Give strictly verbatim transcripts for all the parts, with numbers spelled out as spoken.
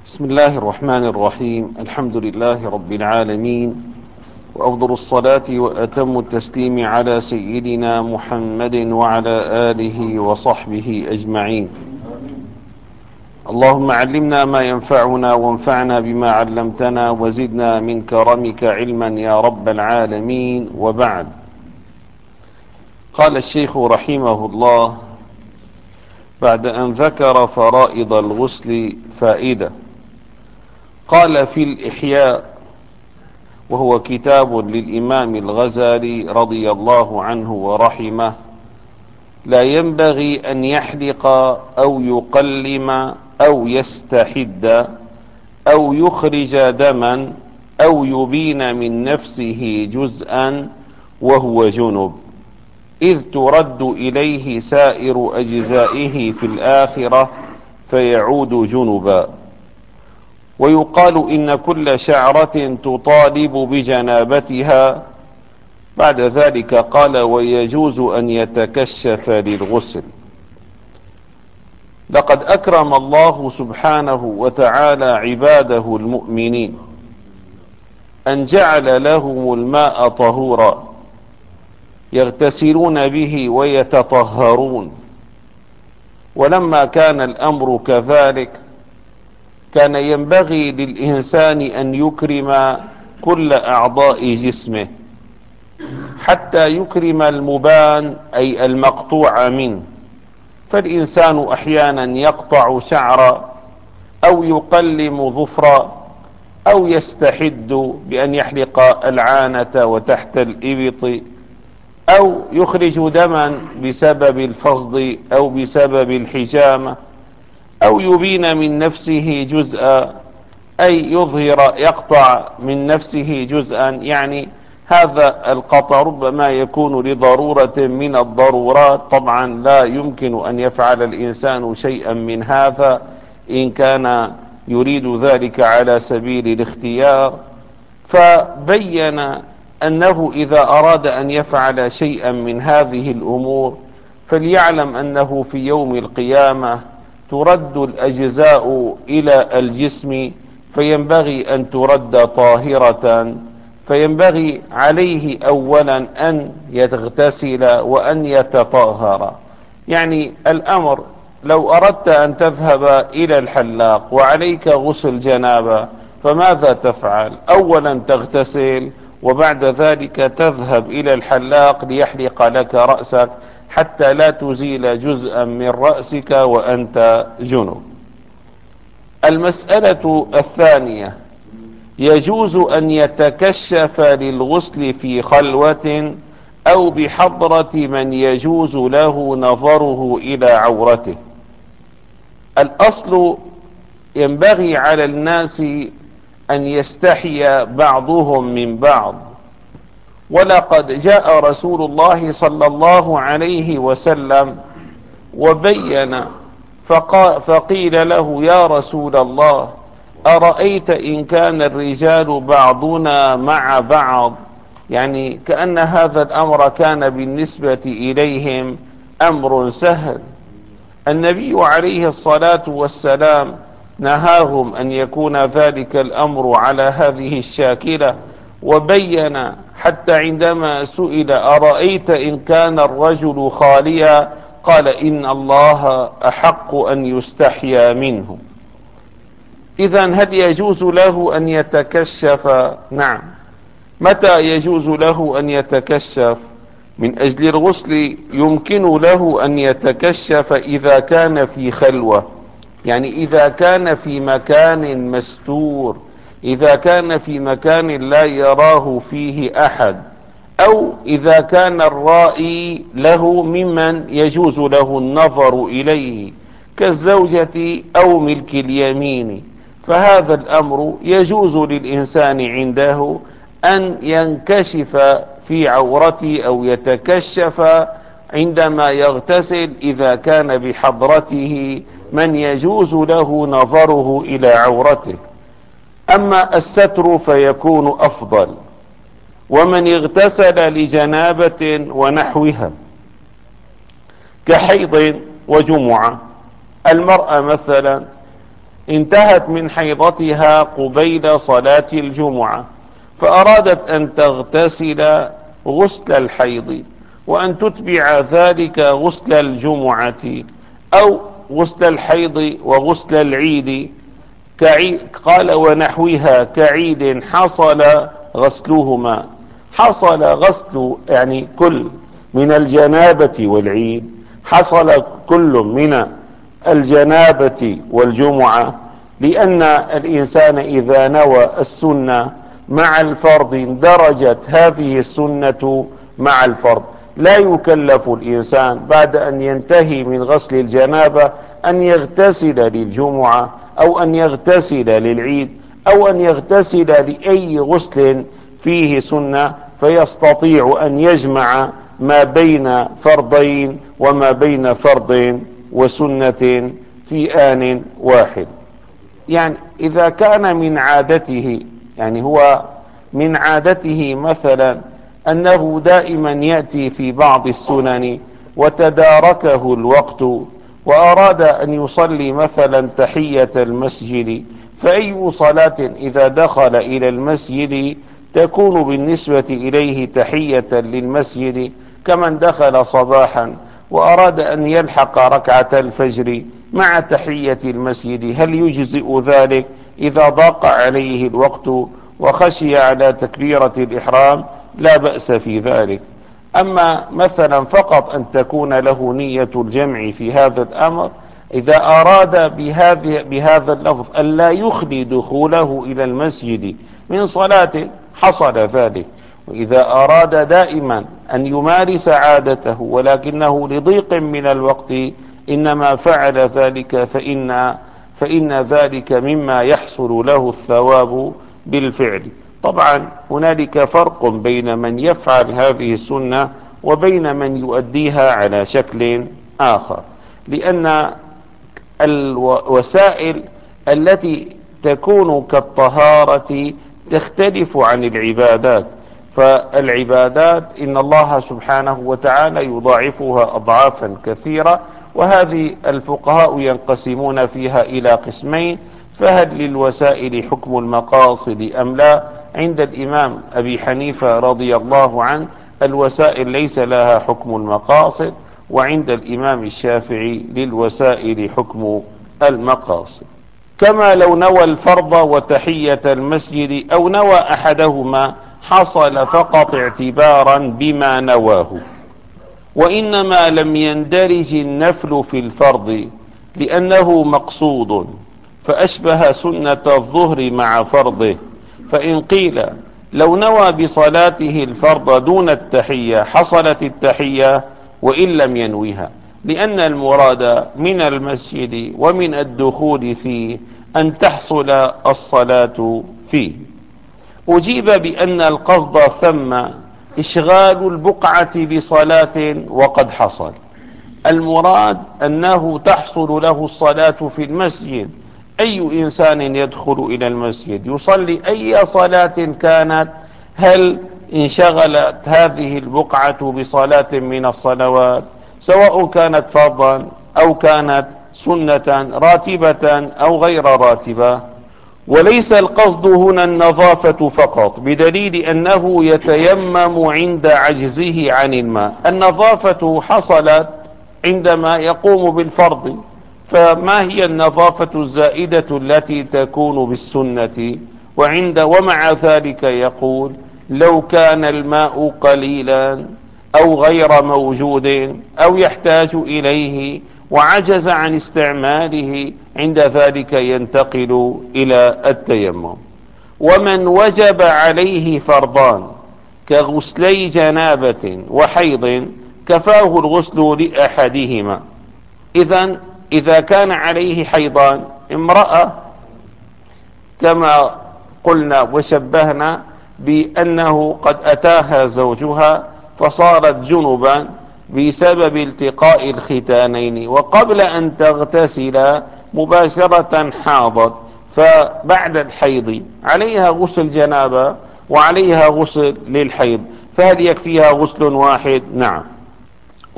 بسم الله الرحمن الرحيم. الحمد لله رب العالمين، وأفضل الصلاة وأتم التسليم على سيدنا محمد وعلى آله وصحبه أجمعين. اللهم علمنا ما ينفعنا وانفعنا بما علمتنا وزدنا من كرمك علما يا رب العالمين. وبعد، قال الشيخ رحمه الله بعد أن ذكر فرائض الغسل فائدة، قال في الإحياء، وهو كتاب للإمام الغزالي رضي الله عنه ورحمه: لا ينبغي أن يحلق أو يقلم أو يستحد أو يخرج دما أو يبين من نفسه جزءا وهو جنب، إذ ترد إليه سائر أجزائه في الآخرة فيعود جنبا. ويقال إن كل شعرة تطالب بجنابتها. بعد ذلك قال: ويجوز أن يتكشف للغسل. لقد أكرم الله سبحانه وتعالى عباده المؤمنين أن جعل لهم الماء طهورا يغتسلون به ويتطهرون. ولما كان الأمر كذلك كان ينبغي للإنسان أن يكرم كل أعضاء جسمه، حتى يكرم المبان أي المقطوع منه. فالإنسان أحيانا يقطع شعرا أو يقلم ظفرا أو يستحد بأن يحلق العانة وتحت الإبط، أو يخرج دما بسبب الفصد أو بسبب الحجامة، أو يبين من نفسه جزءا أي يظهر يقطع من نفسه جزءا. يعني هذا القطع ربما يكون لضرورة من الضرورات، طبعا لا يمكن أن يفعل الإنسان شيئا من هذا إن كان يريد ذلك على سبيل الاختيار. فبين أنه إذا أراد أن يفعل شيئا من هذه الأمور فليعلم أنه في يوم القيامة ترد الأجزاء إلى الجسم، فينبغي أن ترد طاهرة. فينبغي عليه أولا أن يغتسل وأن يتطهر. يعني الأمر لو أردت أن تذهب إلى الحلاق وعليك غسل جنابة فماذا تفعل؟ أولا تغتسل، وبعد ذلك تذهب إلى الحلاق ليحلق لك رأسك حتى لا تزيل جزءا من رأسك وأنت جنب. المسألة الثانية: يجوز أن يتكشف للغسل في خلوة أو بحضرة من يجوز له نظره إلى عورته. الأصل ينبغي على الناس أن يستحي بعضهم من بعض، ولقد جاء رسول الله صلى الله عليه وسلم وبين فقيل له: يا رسول الله، أرأيت إن كان الرجال بعضنا مع بعض؟ يعني كأن هذا الأمر كان بالنسبة إليهم أمر سهل. النبي عليه الصلاة والسلام نهاهم أن يكون ذلك الأمر على هذه الشاكلة، وبين حتى عندما سئل: أرأيت إن كان الرجل خاليا؟ قال: إن الله أحق أن يستحيا منه. إذن هل يجوز له أن يتكشف؟ نعم. متى يجوز له أن يتكشف؟ من أجل الغسل يمكن له أن يتكشف إذا كان في خلوة، يعني إذا كان في مكان مستور، إذا كان في مكان لا يراه فيه أحد، أو إذا كان الرائي له ممن يجوز له النظر إليه كالزوجة أو ملك اليمين. فهذا الأمر يجوز للإنسان عنده أن ينكشف في عورته أو يتكشف عندما يغتسل إذا كان بحضرته من يجوز له نظره إلى عورته. أما الستر فيكون أفضل. ومن اغتسل لجنابة ونحوها كحيض وجمعة، المرأة مثلا انتهت من حيضتها قبيل صلاة الجمعة، فأرادت أن تغتسل غسل الحيض وأن تتبع ذلك غسل الجمعة أو غسل الحيض وغسل العيد، كعيد قال ونحوها كعيد حصل غسلهما. حصل غسل يعني كل من الجنابة والعيد، حصل كل من الجنابة والجمعة، لأن الإنسان إذا نوى السنة مع الفرض اندرجت هذه السنة مع الفرض. لا يكلف الإنسان بعد أن ينتهي من غسل الجنابة أن يغتسل للجمعة أو أن يغتسل للعيد أو أن يغتسل لأي غسل فيه سنة، فيستطيع أن يجمع ما بين فرضين وما بين فرض وسنة في آن واحد. يعني إذا كان من عادته، يعني هو من عادته مثلا أنه دائما يأتي في بعض السنن وتداركه الوقت وأراد أن يصلي مثلا تحية المسجد، فأي صلاة إذا دخل إلى المسجد تكون بالنسبة إليه تحية للمسجد، كمن دخل صباحا وأراد أن يلحق ركعة الفجر مع تحية المسجد، هل يجزئ ذلك إذا ضاق عليه الوقت وخشي على تكبيرة الإحرام؟ لا بأس في ذلك. أما مثلا فقط أن تكون له نية الجمع في هذا الأمر، إذا أراد بهذه بهذا اللفظ ألا يخلي دخوله إلى المسجد من صلاة حصل ذلك. وإذا أراد دائما أن يمارس عادته ولكنه لضيق من الوقت إنما فعل ذلك، فإن فإن ذلك مما يحصل له الثواب بالفعل. طبعا هنالك فرق بين من يفعل هذه السنة وبين من يؤديها على شكل آخر، لأن الوسائل التي تكون كالطهارة تختلف عن العبادات. فالعبادات إن الله سبحانه وتعالى يضاعفها أضعافا كثيرة، وهذه الفقهاء ينقسمون فيها إلى قسمين: فهل للوسائل حكم المقاصد أم لا؟ عند الإمام أبي حنيفة رضي الله عنه الوسائل ليس لها حكم المقاصد، وعند الإمام الشافعي للوسائل حكم المقاصد. كما لو نوى الفرض وتحية المسجد أو نوى أحدهما حصل فقط اعتبارا بما نواه، وإنما لم يندرج النفل في الفرض لأنه مقصود فأشبه سنة الظهر مع فرضه. فإن قيل لو نوى بصلاته الفرض دون التحية حصلت التحية وإن لم ينوها، لأن المراد من المسجد ومن الدخول فيه أن تحصل الصلاة فيه. أجيب بأن القصد ثم إشغال البقعة بصلاة وقد حصل. المراد أنه تحصل له الصلاة في المسجد. أي إنسان يدخل إلى المسجد يصلي أي صلاة كانت، هل انشغلت هذه البقعة بصلاة من الصلوات سواء كانت فرضا أو كانت سنة راتبة أو غير راتبة؟ وليس القصد هنا النظافة فقط، بدليل أنه يتيمم عند عجزه عن الماء. النظافة حصلت عندما يقوم بالفرض، فما هي النظافة الزائدة التي تكون بالسنة؟ وعند ومع ذلك يقول لو كان الماء قليلا أو غير موجود أو يحتاج إليه وعجز عن استعماله عند ذلك ينتقل إلى التيمم. ومن وجب عليه فرضان كغسلي جنابة وحيض كفاه الغسل لأحدهما. إذن إذا كان عليه حيضان، امرأة كما قلنا وشبهنا بأنه قد أتاها زوجها فصارت جنبا بسبب التقاء الختانين، وقبل أن تغتسل مباشرة حاضت، فبعد الحيض عليها غسل جنابة وعليها غسل للحيض، فهل يكفيها غسل واحد؟ نعم.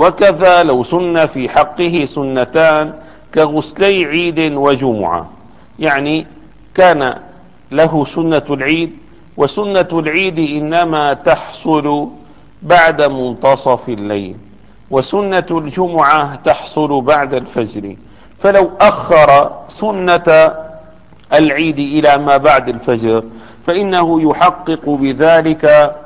وكذا لو سن في حقه سنتان كغسلي عيد وجمعة، يعني كان له سنة العيد، وسنة العيد إنما تحصل بعد منتصف الليل، وسنة الجمعة تحصل بعد الفجر. فلو أخر سنة العيد إلى ما بعد الفجر فإنه يحقق بذلك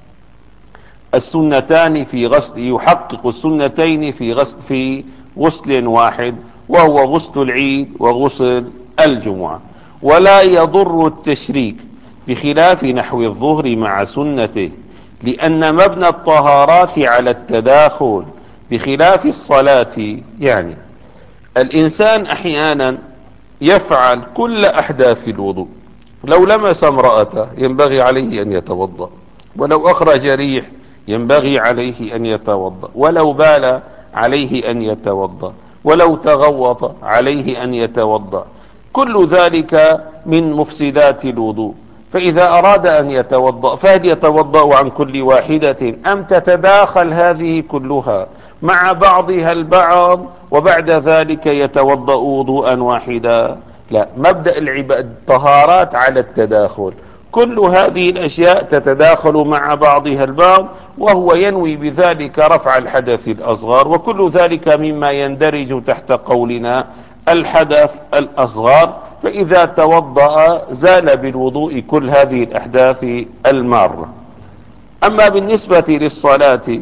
السنتان في غسل، يحقق السنتين في غسل في غسل واحد، وهو غسل العيد وغسل الجمعة. ولا يضر التشريك بخلاف نحو الظهر مع سنته، لأن مبنى الطهارات على التداخل بخلاف الصلاة. يعني الإنسان أحيانا يفعل كل أحداث الوضوء، لو لمس امرأته ينبغي عليه أن يتوضأ، ولو أخرج ريح ينبغي عليه أن يتوضأ، ولو بال عليه أن يتوضأ، ولو تغوط عليه أن يتوضأ. كل ذلك من مفسدات الوضوء. فإذا أراد أن يتوضأ فهل يتوضأ عن كل واحدة، أم تتداخل هذه كلها مع بعضها البعض وبعد ذلك يتوضأ وضوءا واحدا؟ لا، مبدأ الطهارات على التداخل، كل هذه الأشياء تتداخل مع بعضها البعض، وهو ينوي بذلك رفع الحدث الأصغر، وكل ذلك مما يندرج تحت قولنا الحدث الأصغر. فإذا توضأ زال بالوضوء كل هذه الأحداث المارة. أما بالنسبة للصلاة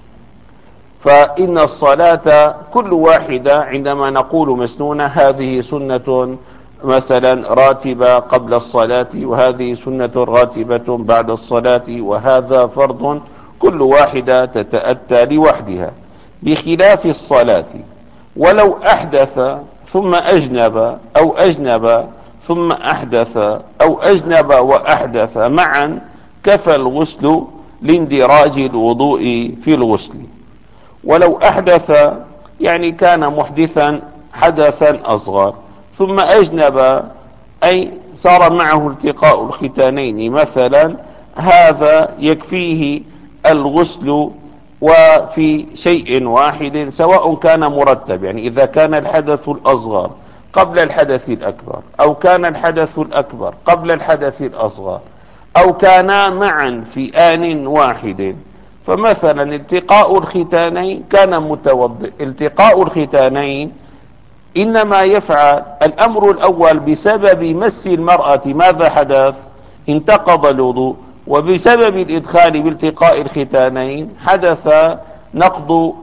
فإن الصلاة كل واحدة عندما نقول مسنونة هذه سنة مثلا راتبة قبل الصلاة، وهذه سنة راتبة بعد الصلاة، وهذا فرض، كل واحدة تتأتى لوحدها، بخلاف الصلاة. ولو أحدث ثم أجنب، أو أجنب ثم أحدث، أو أجنب وأحدث معا، كفى الغسل لاندراج الوضوء في الغسل. ولو أحدث يعني كان محدثا حدثا أصغر ثم أجنب، أي صار معه التقاء الختانين مثلا، هذا يكفيه الغسل وفي شيء واحد سواء كان مرتب. يعني إذا كان الحدث الأصغر قبل الحدث الأكبر، أو كان الحدث الأكبر قبل الحدث الأصغر، أو كانا معا في آن واحد. فمثلا التقاء الختانين كان متوضئ، التقاء الختانين إنما يفعل الأمر الأول بسبب مس المرأة ماذا حدث؟ انتقض الوضوء. وبسبب الإدخال بالتقاء الختانين حدث نقض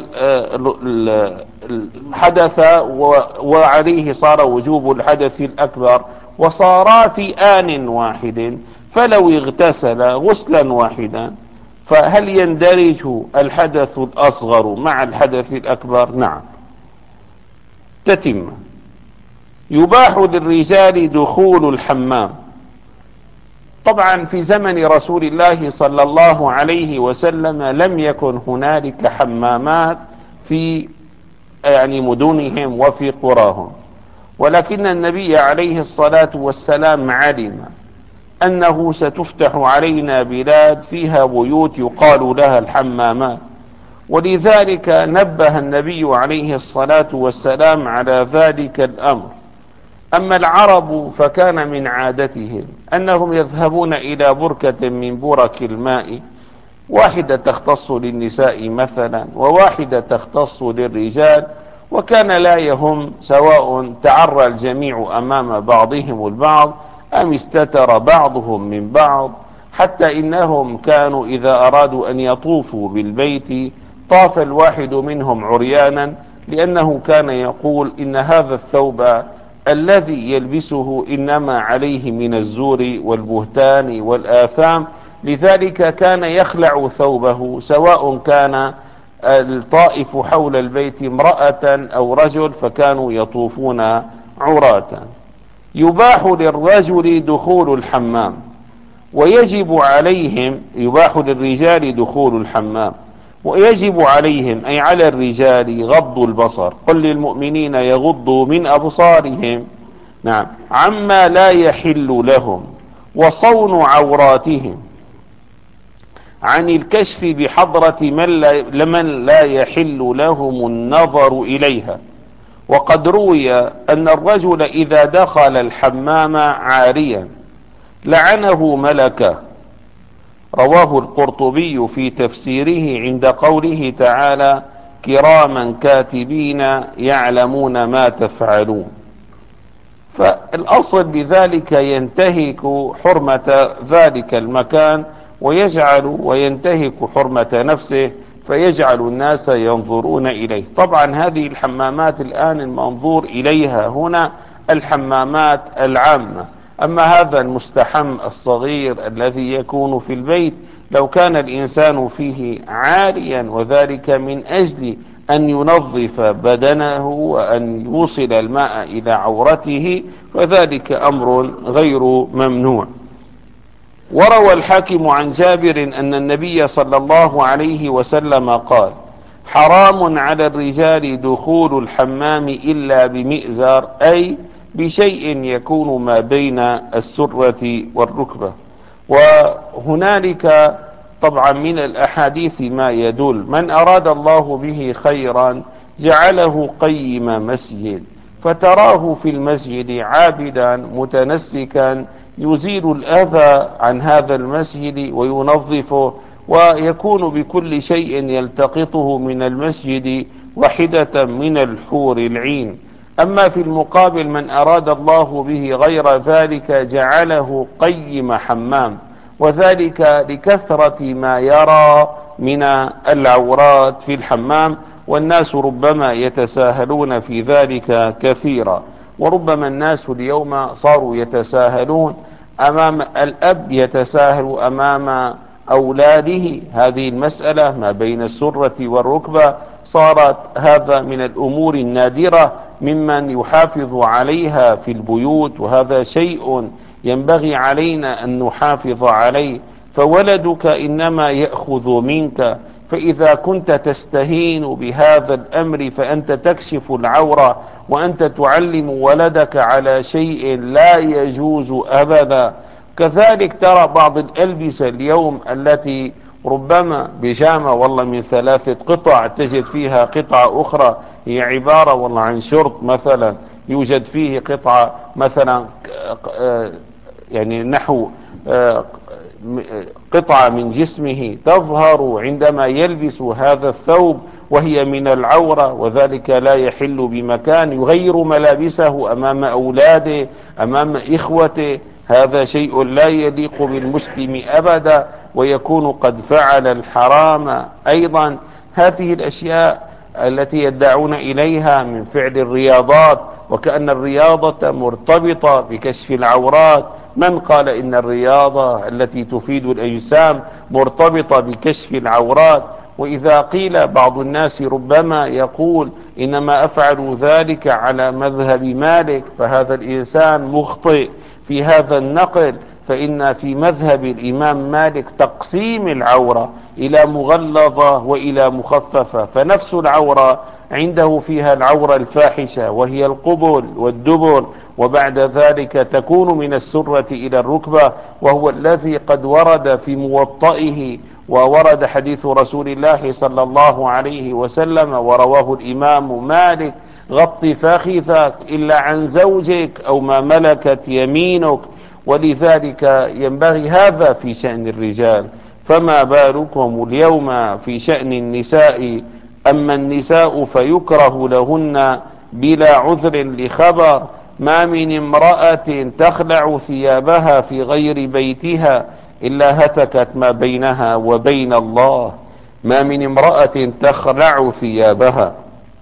الحدث، وعليه صار وجوب الحدث الأكبر، وصارا في آن واحد. فلو اغتسل غسلا واحدا فهل يندرج الحدث الأصغر مع الحدث الأكبر؟ نعم. تتم. يباح للرجال دخول الحمام. طبعا في زمن رسول الله صلى الله عليه وسلم لم يكن هنالك حمامات في يعني مدنهم وفي قراهم، ولكن النبي عليه الصلاة والسلام علم أنه ستفتح علينا بلاد فيها بيوت يقال لها الحمامات، ولذلك نبه النبي عليه الصلاة والسلام على ذلك الأمر. أما العرب فكان من عادتهم أنهم يذهبون إلى بركة من برك الماء، واحدة تختص للنساء مثلا وواحدة تختص للرجال، وكان لا يهم سواء تعرى الجميع أمام بعضهم البعض أم استتر بعضهم من بعض. حتى إنهم كانوا إذا أرادوا أن يطوفوا بالبيت طاف الواحد منهم عريانا، لأنه كان يقول إن هذا الثوب الذي يلبسه إنما عليه من الزور والبهتان والآثام، لذلك كان يخلع ثوبه سواء كان الطائف حول البيت امرأة أو رجل، فكانوا يطوفون عراة. يباح للرجل دخول الحمام ويجب عليهم، يباح للرجال دخول الحمام ويجب عليهم أي على الرجال غض البصر، قل للمؤمنين يغضوا من أبصارهم، نعم، عما لا يحل لهم، وصون عوراتهم عن الكشف بحضرة من لا, لمن لا يحل لهم النظر إليها، وقد روي أن الرجل إذا دخل الحمام عاريا لعنه ملكه. رواه القرطبي في تفسيره عند قوله تعالى: كراما كاتبين يعلمون ما تفعلون. فالأصل بذلك ينتهك حرمة ذلك المكان ويجعل وينتهك حرمة نفسه، فيجعل الناس ينظرون إليه. طبعا هذه الحمامات الآن المنظور إليها هنا الحمامات العامة. أما هذا المستحم الصغير الذي يكون في البيت، لو كان الإنسان فيه عاريا وذلك من أجل أن ينظف بدنه وأن يوصل الماء إلى عورته، فذلك أمر غير ممنوع. وروى الحاكم عن جابر أن النبي صلى الله عليه وسلم قال: حرام على الرجال دخول الحمام إلا بمئزر، أي بشيء يكون ما بين السرة والركبة. وهنالك طبعا من الأحاديث ما يدل: من أراد الله به خيرا جعله قيم مسجد، فتراه في المسجد عابدا متنسكا يزيل الأذى عن هذا المسجد وينظفه، ويكون بكل شيء يلتقطه من المسجد واحدة من الحور العين. أما في المقابل من أراد الله به غير ذلك جعله قيم حمام، وذلك لكثرة ما يرى من العورات في الحمام، والناس ربما يتساهلون في ذلك كثيرا. وربما الناس اليوم صاروا يتساهلون أمام الأب، يتساهل أمام أولاده. هذه المسألة ما بين السرة والركبة صارت هذا من الأمور النادرة ممن يحافظ عليها في البيوت، وهذا شيء ينبغي علينا أن نحافظ عليه. فولدك إنما يأخذ منك، فإذا كنت تستهين بهذا الأمر فأنت تكشف العورة، وأنت تعلم ولدك على شيء لا يجوز أبدا. كذلك ترى بعض الألبسة اليوم التي ربما بيجامة والله من ثلاثة قطع تجد فيها قطعة أخرى هي عبارة والله عن شرط مثلا، يوجد فيه قطعة مثلا يعني نحو قطعة من جسمه تظهر عندما يلبس هذا الثوب وهي من العورة، وذلك لا يحل بمكان. يغير ملابسه أمام أولاده أمام إخوته، هذا شيء لا يليق بالمسلم أبدا، ويكون قد فعل الحرام أيضا. هذه الأشياء التي يدعون إليها من فعل الرياضات، وكأن الرياضة مرتبطة بكشف العورات. من قال إن الرياضة التي تفيد الأجسام مرتبطة بكشف العورات؟ وإذا قيل بعض الناس ربما يقول إنما أفعل ذلك على مذهب مالك، فهذا الإنسان مخطئ في هذا النقل. فإن في مذهب الإمام مالك تقسيم العورة إلى مغلظة وإلى مخففة، فنفس العورة عنده فيها العورة الفاحشة وهي القبل والدبر، وبعد ذلك تكون من السرة إلى الركبة، وهو الذي قد ورد في موطئه وورد حديث رسول الله صلى الله عليه وسلم ورواه الإمام مالك: غط فخذك إلا عن زوجك أو ما ملكت يمينك. ولذلك ينبغي هذا في شأن الرجال، فما بالكم اليوم في شأن النساء؟ أما النساء فيكره لهن بلا عذر لخبر: ما من امرأة تخلع ثيابها في غير بيتها إلا هتكت ما بينها وبين الله. ما من امرأة تخلع ثيابها،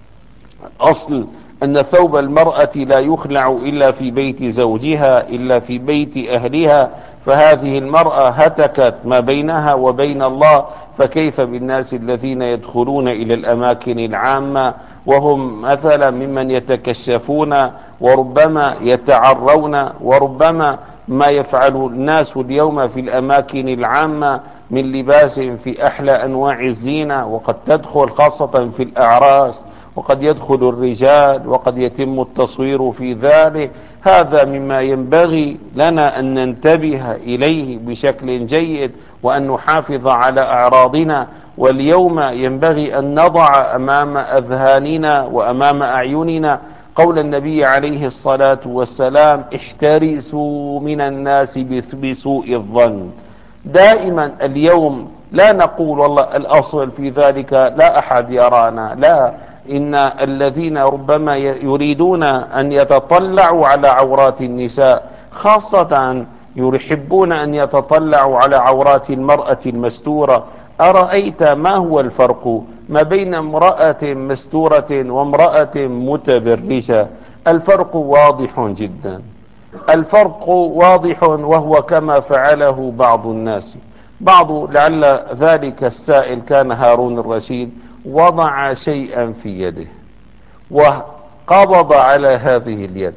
أصل أن ثوب المرأة لا يخلع إلا في بيت زوجها، إلا في بيت أهلها، فهذه المرأة هتكت ما بينها وبين الله، فكيف بالناس الذين يدخلون إلى الأماكن العامة وهم مثلا ممن يتكشفون وربما يتعرون، وربما ما يفعل الناس اليوم في الأماكن العامة من لباس في أحلى أنواع الزينة، وقد تدخل خاصة في الأعراس، وقد يدخل الرجال، وقد يتم التصوير في ذلك. هذا مما ينبغي لنا أن ننتبه إليه بشكل جيد، وأن نحافظ على أعراضنا. واليوم ينبغي أن نضع أمام أذهاننا وأمام أعيننا قول النبي عليه الصلاة والسلام: احترسوا من الناس بسوء الظن. دائما اليوم لا نقول والله الأصل في ذلك لا أحد يرانا، لا، إن الذين ربما يريدون أن يتطلعوا على عورات النساء، خاصة يحبون أن يتطلعوا على عورات المرأة المستورة. أرأيت ما هو الفرق ما بين امرأة مستورة وامرأة متبرجة؟ الفرق واضح جدا، الفرق واضح، وهو كما فعله بعض الناس. بعض، لعل ذلك السائل كان هارون الرشيد، وضع شيئا في يده وقبض على هذه اليد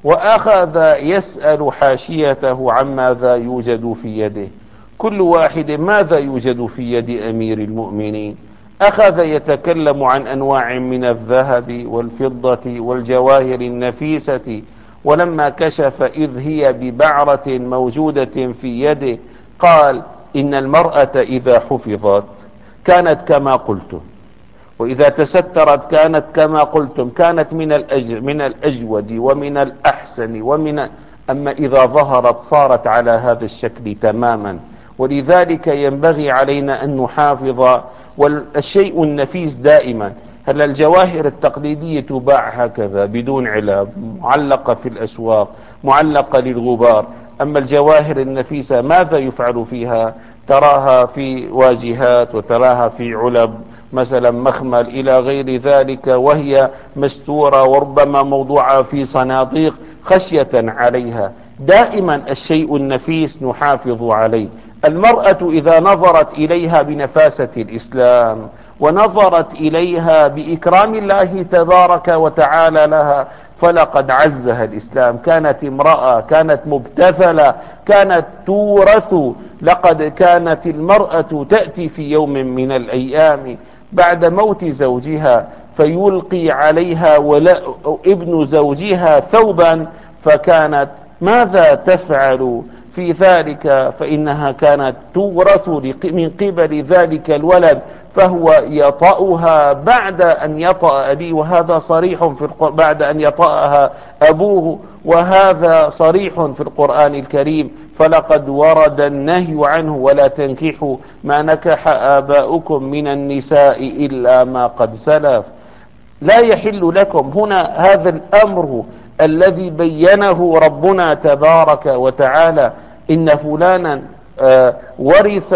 وأخذ يسأل حاشيته عن ماذا يوجد في يده. كل واحد: ماذا يوجد في يد أمير المؤمنين؟ أخذ يتكلم عن أنواع من الذهب والفضة والجواهر النفيسة، ولما كشف إذ هي ببعرة موجودة في يده قال: إن المرأة إذا حفظت كانت كما قلت، وإذا تسترت كانت كما قلتم، كانت من الأج من الأجود ومن الأحسن ومن أما إذا ظهرت صارت على هذا الشكل تماما. ولذلك ينبغي علينا أن نحافظ. والشيء النفيس دائما، هل الجواهر التقليدية تباع هكذا بدون علب، معلقة في الأسواق، معلقة للغبار. أما الجواهر النفيسة ماذا يفعل فيها؟ تراها في واجهات، وتراها في علب مثلا مخمل إلى غير ذلك، وهي مستورة وربما موضوعة في صناديق خشية عليها. دائما الشيء النفيس نحافظ عليه. المرأة إذا نظرت إليها بنفاسة الإسلام ونظرت إليها بإكرام الله تبارك وتعالى لها، فلقد عزها الإسلام. كانت امرأة، كانت مبتذلة، كانت تورث. لقد كانت المرأة تأتي في يوم من الأيام بعد موت زوجها فيلقي عليها ولا ابن زوجها ثوبا، فكانت ماذا تفعل في ذلك؟ فإنها كانت تورث من قبل ذلك الولد، فهو يطأها بعد أن يطأ أبيه، وهذا صريح في القرآن، بعد أن يطأها أبوه، وهذا صريح في القرآن الكريم. فلقد ورد النهي عنه: ولا تنكحوا ما نكح آباؤكم من النساء إلا ما قد سلف. لا يحل لكم هنا هذا الأمر الذي بينه ربنا تبارك وتعالى: إن فلانا آه ورث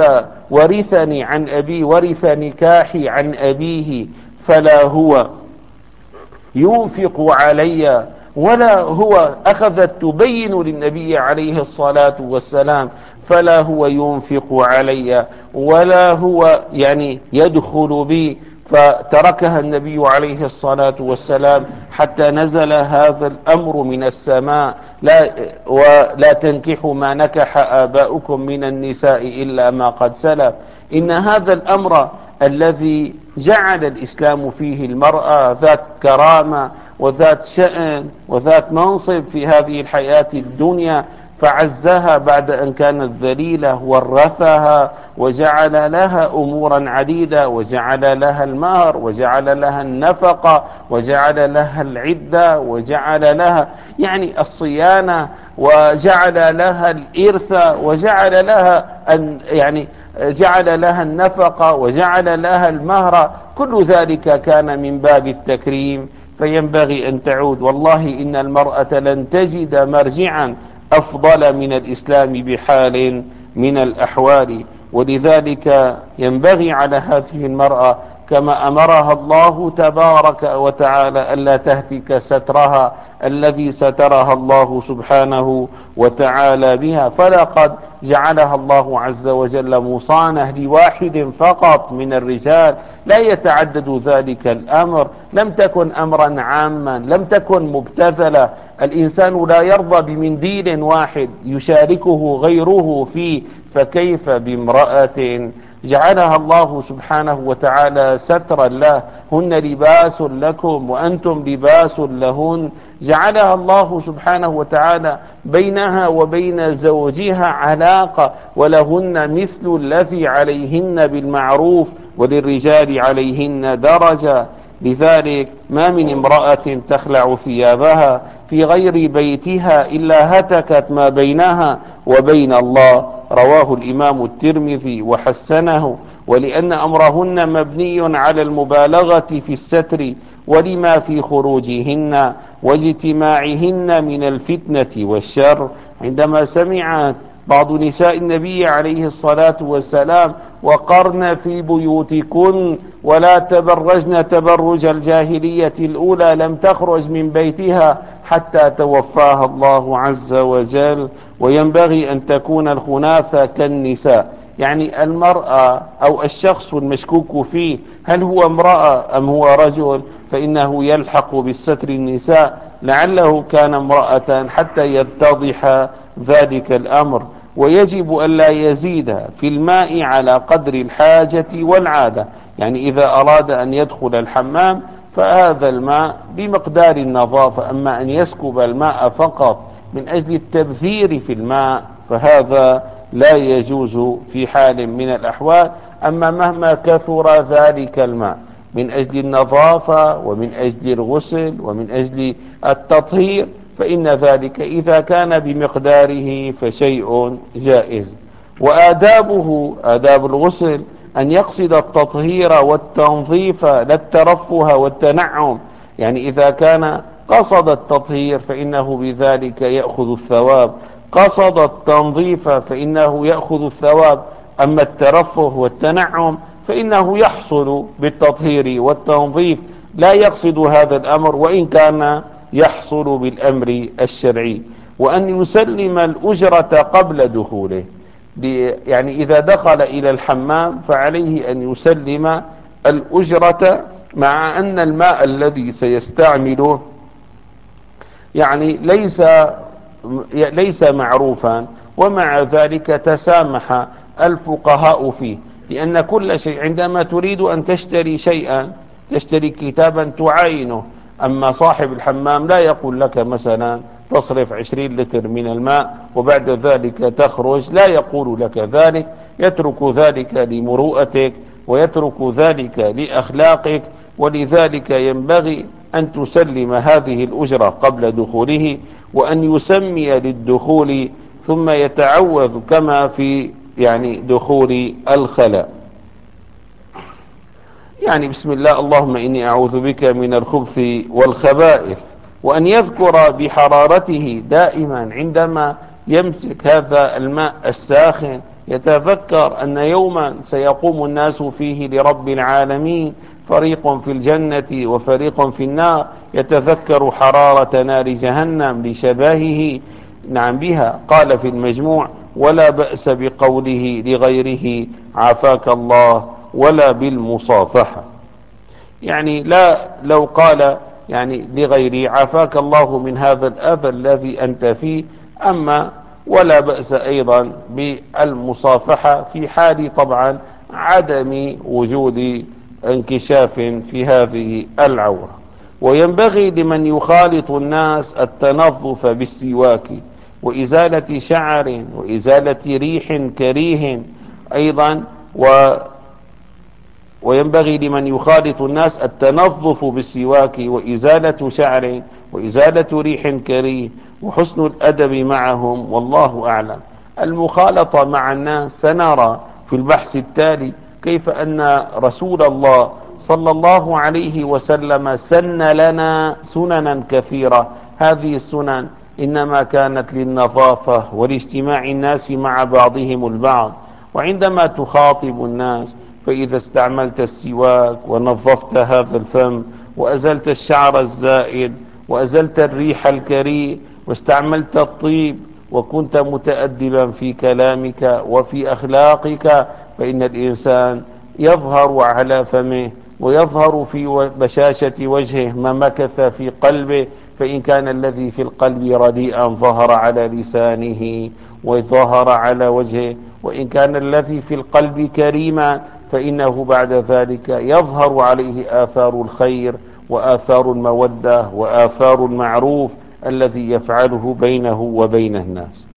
ورثني عن أبي، ورث نكاحي عن أبيه، فلا هو ينفق علي، ولا هو أخذت تبين للنبي عليه الصلاة والسلام: فلا هو ينفق علي ولا هو يعني يدخل بي. فتركها النبي عليه الصلاة والسلام حتى نزل هذا الأمر من السماء: لا ولا تنكحوا ما نكح آباؤكم من النساء إلا ما قد سلف. إن هذا الأمر الذي جعل الإسلام فيه المرأة ذات كرامة وذات شأن وذات منصب في هذه الحياة الدنيا، فعزها بعد أن كانت ذليلة، ورثها وجعل لها أمورا عديدة، وجعل لها المهر، وجعل لها النفقة، وجعل لها العدة، وجعل لها يعني الصيانة، وجعل لها الإرث، وجعل لها أن يعني جعل لها النفقة، وجعل لها المهر. كل ذلك كان من باب التكريم، فينبغي أن تعود. والله إن المرأة لن تجد مرجعا أفضل من الإسلام بحال من الأحوال. ولذلك ينبغي على هذه المرأة كما أمرها الله تبارك وتعالى ألا تهتك سترها الذي سترها الله سبحانه وتعالى بها، فلقد جعلها الله عز وجل مصانة لواحد فقط من الرجال، لا يتعدد ذلك الأمر. لم تكن أمرا عاما، لم تكن مبتذلة. الإنسان لا يرضى بمنديل واحد يشاركه غيره فيه، فكيف بامرأة جعلها الله سبحانه وتعالى سترا له؟ هن لباس لكم وأنتم لباس لهن. جعلها الله سبحانه وتعالى بينها وبين زوجها علاقة، ولهن مثل الذي عليهن بالمعروف وللرجال عليهن درجة. لذلك ما من امرأة تخلع ثيابها في غير بيتها إلا هتكت ما بينها وبين الله. رواه الإمام الترمذي وحسنه. ولأن أمرهن مبني على المبالغة في الستر ولما في خروجهن واجتماعهن من الفتنة والشر. عندما سمعت بعض نساء النبي عليه الصلاة والسلام: وقرن في بيوتكن ولا تبرجن تبرج الجاهلية الأولى، لم تخرج من بيتها حتى توفاها الله عز وجل. وينبغي أن تكون الخناثة كالنساء، يعني المرأة أو الشخص المشكوك فيه هل هو امرأة أم هو رجل، فإنه يلحق بالستر النساء لعله كان امرأة حتى يتضح ذلك الأمر. ويجب ألا يزيد في الماء على قدر الحاجة والعادة، يعني إذا أراد أن يدخل الحمام فهذا الماء بمقدار النظافة. أما أن يسكب الماء فقط من أجل التبذير في الماء فهذا لا يجوز في حال من الأحوال. أما مهما كثر ذلك الماء من أجل النظافة ومن أجل الغسل ومن أجل التطهير فإن ذلك إذا كان بمقداره فشيء جائز. وآدابه آداب الغسل أن يقصد التطهير والتنظيف لا الترفه والتنعم، يعني إذا كان قصد التطهير فإنه بذلك يأخذ الثواب، قصد التنظيف فإنه يأخذ الثواب. أما الترفه والتنعم فإنه يحصل بالتطهير والتنظيف، لا يقصد هذا الأمر وإن كان يحصل بالأمر الشرعي. وأن يسلم الأجرة قبل دخوله، يعني إذا دخل إلى الحمام فعليه أن يسلم الأجرة، مع أن الماء الذي سيستعمله يعني ليس ليس معروفا، ومع ذلك تسامح الفقهاء فيه. لأن كل شيء عندما تريد أن تشتري شيئا تشتري كتابا تعاينه، أما صاحب الحمام لا يقول لك مثلا تصرف عشرين لتر من الماء وبعد ذلك تخرج، لا يقول لك ذلك، يترك ذلك لمروءتك ويترك ذلك لأخلاقك. ولذلك ينبغي أن تسلم هذه الأجرة قبل دخوله، وأن يسمي للدخول ثم يتعوذ كما في يعني دخول الخلاء، يعني بسم الله اللهم إني أعوذ بك من الخبث والخبائث. وأن يذكر بحرارته دائما عندما يمسك هذا الماء الساخن، يتذكر أن يوما سيقوم الناس فيه لرب العالمين، فريق في الجنة وفريق في النار، يتذكر حرارة نار جهنم لشباهه نعم بها. قال في المجموع: ولا بأس بقوله لغيره عافاك الله ولا بالمصافحة، يعني لا لو قال يعني لغيره عافاك الله من هذا الأذى الذي أنت فيه، أما ولا بأس أيضا بالمصافحة في حال طبعا عدم وجود انكشاف في هذه العورة. وينبغي لمن يخالط الناس التنظف بالسواك وإزالة شعر وإزالة ريح كريه أيضا. و وينبغي لمن يخالط الناس التنظف بالسواك وإزالة شعر وإزالة ريح كريه وحسن الأدب معهم، والله أعلم. المخالطة مع الناس سنرى في البحث التالي كيف أن رسول الله صلى الله عليه وسلم سن لنا سننا كثيرة. هذه السنن إنما كانت للنظافة ولاجتماع الناس مع بعضهم البعض. وعندما تخاطب الناس فإذا استعملت السواك ونظفت هذا الفم وأزلت الشعر الزائد وأزلت الريح الكريه واستعملت الطيب وكنت متأدبا في كلامك وفي أخلاقك، فإن الإنسان يظهر على فمه ويظهر في بشاشة وجهه ما مكث في قلبه. فإن كان الذي في القلب رديئا ظهر على لسانه وظهر على وجهه، وإن كان الذي في القلب كريما فإنه بعد ذلك يظهر عليه آثار الخير وآثار المودة وآثار المعروف الذي يفعله بينه وبين الناس.